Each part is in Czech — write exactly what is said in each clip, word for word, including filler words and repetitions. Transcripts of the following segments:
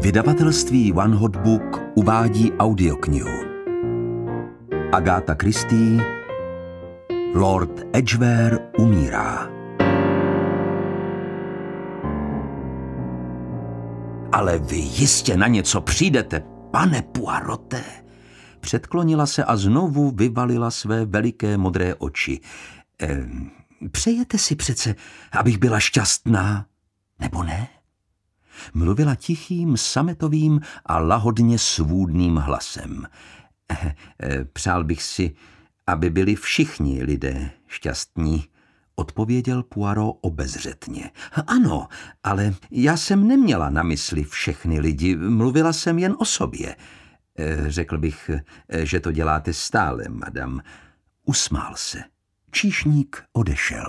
Vydavatelství One Hot Book uvádí audioknihu. Agatha Christie, Lord Edgware umírá. Ale vy jistě na něco přijdete, pane Poirote. Předklonila se a znovu vyvalila své veliké modré oči. E, přejete si přece, abych byla šťastná, nebo ne? Mluvila tichým, sametovým a lahodně svůdným hlasem. E, e, přál bych si, aby byli všichni lidé šťastní, odpověděl Poirot obezřetně. Ano, ale já jsem neměla na mysli všechny lidi, mluvila jsem jen o sobě. E, řekl bych, že to děláte stále, madam. Usmál se. Číšník odešel.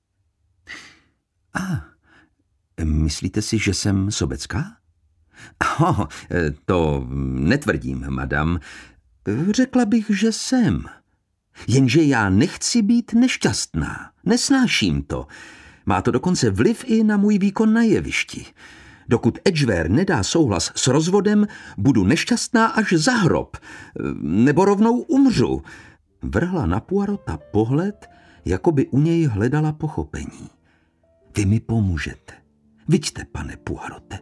A, myslíte si, že jsem sobecká? Oh, to netvrdím, madam. Řekla bych, že jsem. Jenže já nechci být nešťastná. Nesnáším to. Má to dokonce vliv i na můj výkon na jevišti. Dokud Edgware nedá souhlas s rozvodem, budu nešťastná až za hrob. Nebo rovnou umřu. Vrhla na Poirota pohled, jako by u něj hledala pochopení. Vy mi pomůžete. Viďte, pane Poirote.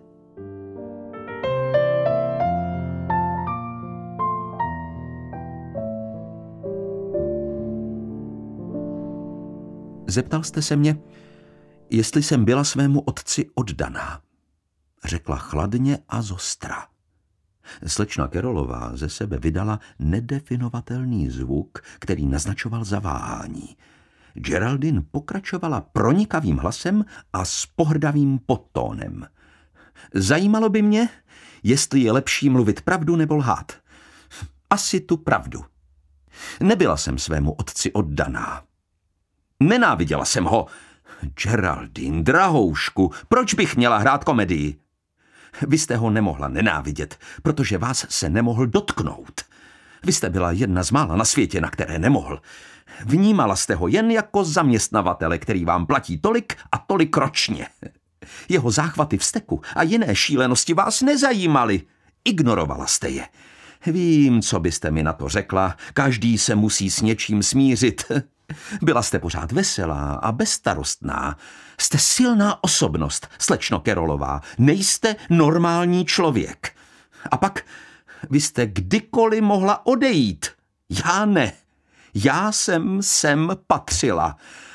Zeptal jste se mě, jestli jsem byla svému otci oddaná. Řekla chladně a zostra. Slečna Carrollová ze sebe vydala nedefinovatelný zvuk, který naznačoval zaváhání. Geraldine pokračovala pronikavým hlasem a s pohrdavým podtónem. Zajímalo by mě, jestli je lepší mluvit pravdu nebo lhát. Asi tu pravdu. Nebyla jsem svému otci oddaná. Nenáviděla jsem ho. Geraldine, drahoušku, proč bych měla hrát komedii? Vy jste ho nemohla nenávidět, protože vás se nemohl dotknout. Vy jste byla jedna z mála na světě, na které nemohl. Vnímala jste ho jen jako zaměstnavatele, který vám platí tolik a tolik ročně. Jeho záchvaty vzteku a jiné šílenosti vás nezajímaly. Ignorovala jste je. Vím, co byste mi na to řekla. Každý se musí s něčím smířit. Byla jste pořád veselá a bezstarostná. Jste silná osobnost, slečno Carrollová. Nejste normální člověk. A pak vy jste kdykoliv mohla odejít. Já ne. Já jsem sem patřila.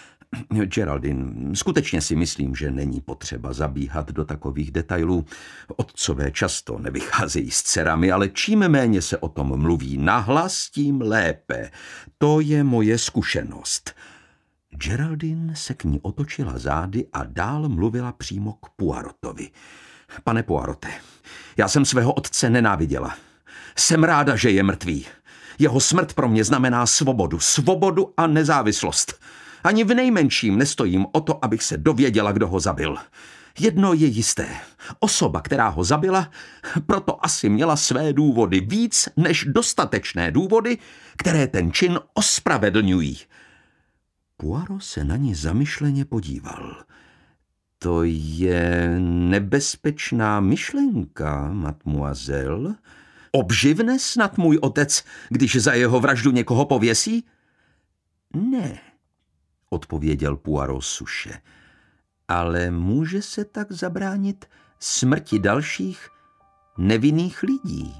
Geraldine, skutečně si myslím, že není potřeba zabíhat do takových detailů. Otcové často nevycházejí s dcerami, ale čím méně se o tom mluví nahlas, tím lépe. To je moje zkušenost. Geraldine se k ní otočila zády a dál mluvila přímo k Poirotovi. Pane Poirote, já jsem svého otce nenáviděla. Jsem ráda, že je mrtvý. Jeho smrt pro mě znamená svobodu, svobodu a nezávislost. Ani v nejmenším nestojím o to, abych se dověděla, kdo ho zabil. Jedno je jisté. Osoba, která ho zabila, proto asi měla své důvody, víc než dostatečné důvody, které ten čin ospravedlňují. Poirot se na ní zamyšleně podíval. To je nebezpečná myšlenka, mademoiselle. Obživne snad můj otec, když za jeho vraždu někoho pověsí? Ne, odpověděl Poirot suše. Ale může se tak zabránit smrti dalších nevinných lidí.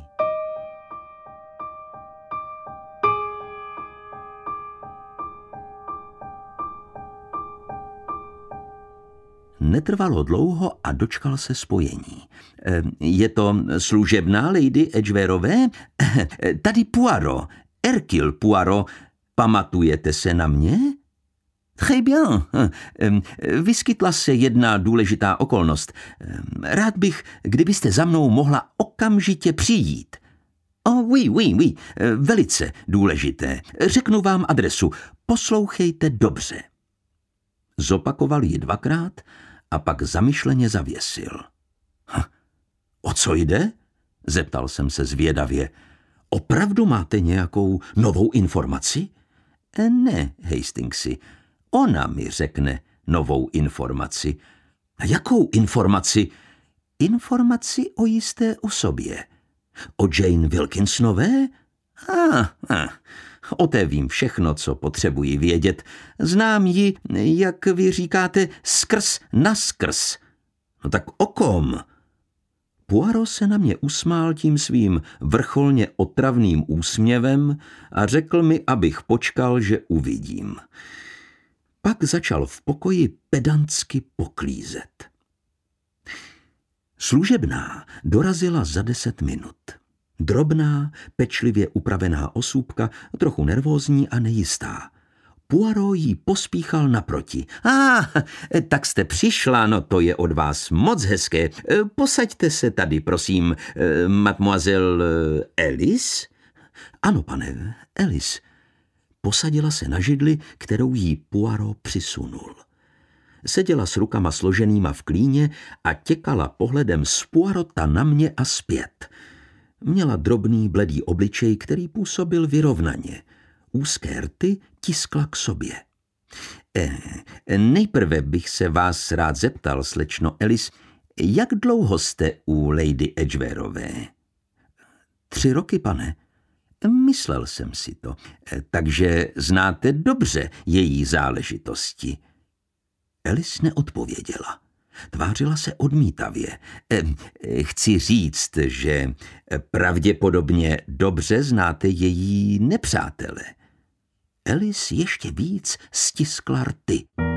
Netrvalo dlouho a dočkal se spojení. Je to služebná lady Edgwareové? Tady Poirot, Hercule Poirot. Pamatujete se na mě? Très bien. Vyskytla se jedna důležitá okolnost. Rád bych, kdybyste za mnou mohla okamžitě přijít. Oh, oui, oui, oui. Velice důležité. Řeknu vám adresu. Poslouchejte dobře. Zopakoval ji dvakrát a pak zamyšleně zavěsil. Ha, o co jde? Zeptal jsem se zvědavě. Opravdu máte nějakou novou informaci? E, ne, Hastingsi. Ona mi řekne novou informaci. A jakou informaci? informaci o jisté osobě. O Jane Wilkinsonové? Ah, ah, o té vím všechno, co potřebuji vědět. Znám ji, jak vy říkáte, skrz naskrz. No tak o kom? Poirot se na mě usmál tím svým vrcholně otravným úsměvem a řekl mi, abych počkal, že uvidím. Pak začal v pokoji pedantsky poklízet. Služebná dorazila za deset minut. Drobná, pečlivě upravená osůbka, trochu nervózní a nejistá. Poirot jí pospíchal naproti. Ah, tak jste přišla, no to je od vás moc hezké. Posaďte se tady, prosím, mademoiselle Alice? Ano, pane, Alice. Posadila se na židli, kterou jí Poirot přisunul. Seděla s rukama složenýma v klíně a těkala pohledem z Poirota na mě a zpět. Měla drobný bledý obličej, který působil vyrovnaně. Úzké rty tiskla k sobě. E, nejprve bych se vás rád zeptal, slečno Alice, jak dlouho jste u Lady Edgwarové? Tři roky, pane. Myslel jsem si to. E, takže znáte dobře její záležitosti. Alice neodpověděla. Tvářila se odmítavě. E, chci říct, že pravděpodobně dobře znáte její nepřátele. Alice ještě víc stiskla rty.